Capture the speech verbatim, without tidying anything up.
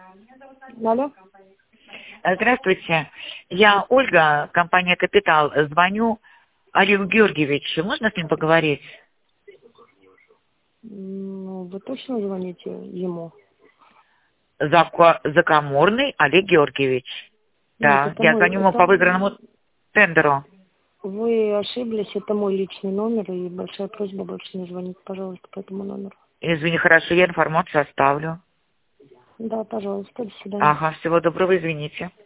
Алло. Здравствуйте. Я Ольга, компания «Капитал». Звоню Олегу Георгиевичу. Можно с ним поговорить? Ну, вы точно звоните ему? Зако- Закаморный Олег Георгиевич. Нет, Да, это я мой, звоню ему это по выигранному тендеру. вы ошиблись, это мой личный номер, и большая просьба больше не звонить, пожалуйста, по этому номеру. Извини, хорошо, я информацию оставлю. Да, пожалуйста, до свидания. Ага, всего доброго, извините.